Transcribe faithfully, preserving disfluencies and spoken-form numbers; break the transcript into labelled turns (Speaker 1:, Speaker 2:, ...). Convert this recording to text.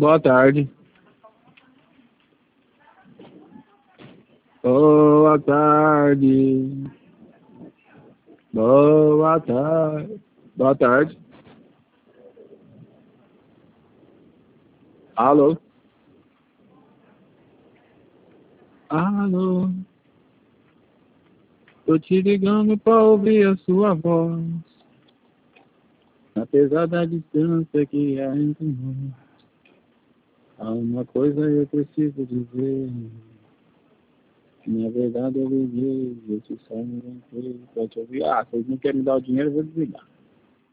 Speaker 1: Boa tarde. Boa tarde. Boa tarde. Boa tarde. Alô? Alô? Tô te ligando pra ouvir a sua voz. Apesar da distância que há entre nós, há uma coisa eu preciso dizer. Na verdade eu liguei, eu te só me lembrei pra te ouvir. Ah, vocês não querem me dar o dinheiro, eu vou desligar.